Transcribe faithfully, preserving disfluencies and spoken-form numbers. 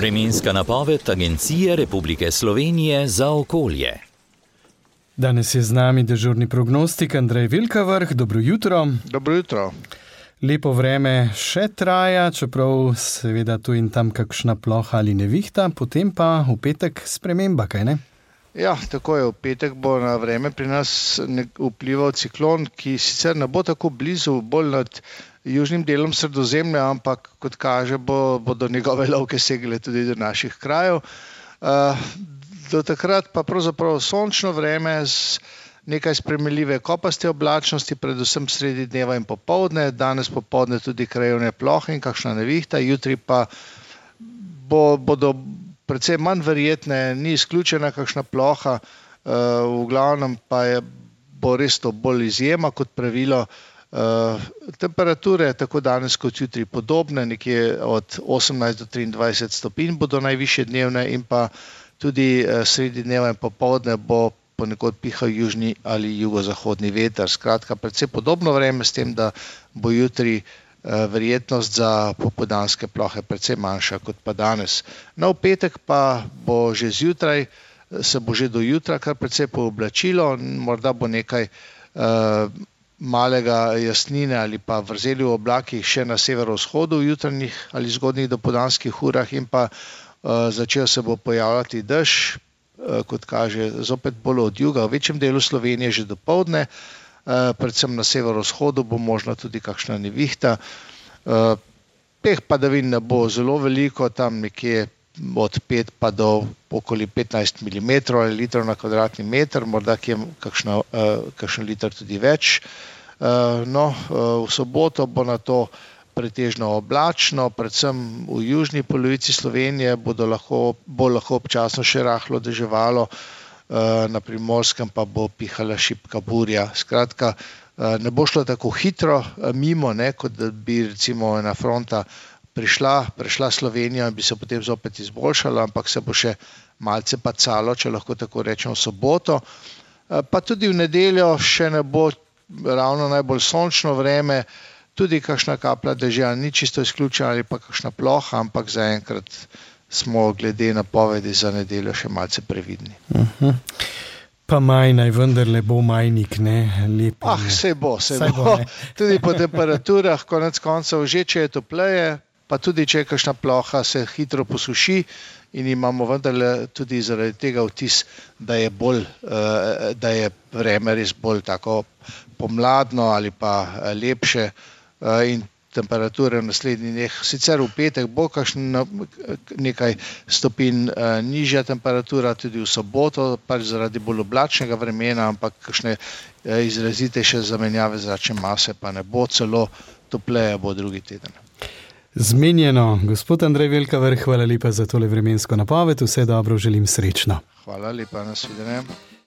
Vremenska napoved Agencije Republike Slovenije za okolje. Danes je z nami dežurni prognostik Andrej Vilkavrh. Dobro jutro. Dobro jutro. Lepo vreme še traja, čeprav seveda tu in tam kakšna ploha ali nevihta, potem pa v petek sprememba, kaj ne? Ja, tako je. V petek bo na vreme pri nas vplival ciklon, ki sicer ne bo tako blizu, bolj nad južnim delom Sredozemlja, ampak kot kaže, bo, bodo njegove lovke segale tudi do naših krajev. Uh, do takrat pa pravzaprav sončno vreme z nekaj spremenljive kopaste oblačnosti, predvsem sredi dneva in popoldne, danes popoldne tudi krajevne plohe in kakšna nevihta, jutri pa bo, bodo precej manj verjetne, ni izključena kakšna ploha, v glavnem pa je, bo res to bolj izjema kot pravilo. Temperature tako danes kot jutri podobne, nekje od osemnajst do triindvajset stopinj bodo najvišje dnevne in pa tudi sredi dneva in popoldne bo ponekod pihal južni ali jugozahodni veter. Skratka, precej podobno vreme s tem, da bo jutri verjetnost za popoldanske plohe precej manjša kot pa danes. No, v petek pa bo že zjutraj, se bo že do jutra kar precej pooblačilo, morda bo nekaj uh, malega jasnine ali pa vrzeli v oblakih še na severovzhodu v jutranjih ali zgodnjih dopoldanskih urah in pa uh, začel se bo pojavljati dež, uh, kot kaže zopet bolj od juga, v večjem delu Slovenije že dopoldne. Uh, predvsem na severovzhodu bo možno tudi kakšna nevihta. Uh, teh padavin ne bo zelo veliko, tam nekje od pet pa do okoli petnajst milimetrov ali litrov na kvadratni meter, morda kje kakšna, uh, kakšen liter tudi več. Uh, no, uh, v soboto bo na to pretežno oblačno, predvsem v južni polovici Slovenije bodo lahko, bo lahko občasno še rahlo deževalo, na Primorskem pa bo pihala šibka burja. Skratka, ne bo šlo tako hitro mimo, ne, kot da bi recimo ena fronta prišla, prešla Slovenijo in bi se potem zopet izboljšala, ampak se bo še malce pacalo, če lahko tako rečem, v soboto. Pa tudi v nedeljo še ne bo ravno najbolj sončno vreme, tudi kakšna kaplja dežja ni čisto izključena ali pa kakšna ploha, ampak zaenkrat smo glede napovedi za nedeljo še malce previdni. Uh-huh. Pa maj naj vendarle bo majnik, ne? Lepo, ah, sej bo, sej, sej bo. bo tudi po temperaturah, konec koncev, že če je topleje, pa tudi če je kakšna ploha, se hitro posuši in imamo vendarle tudi zaradi tega vtis, da je bolj, da je vreme res bolj tako pomladno ali pa lepše in temperature v naslednjih dneh. Sicer v petek bo kakšen nekaj stopinj uh, nižja temperatura, tudi v soboto, pač zaradi bolj oblačnega vremena, ampak kakšne uh, izrazitejše zamenjave zračne mase pa ne bo, celo topleje bo drugi teden. Zmenjeno. Gospod Andrej Vilkavrh, hvala lepa za tole vremensko napoved. Vse dobro, želim srečno. Hvala lepa, nasvidenje.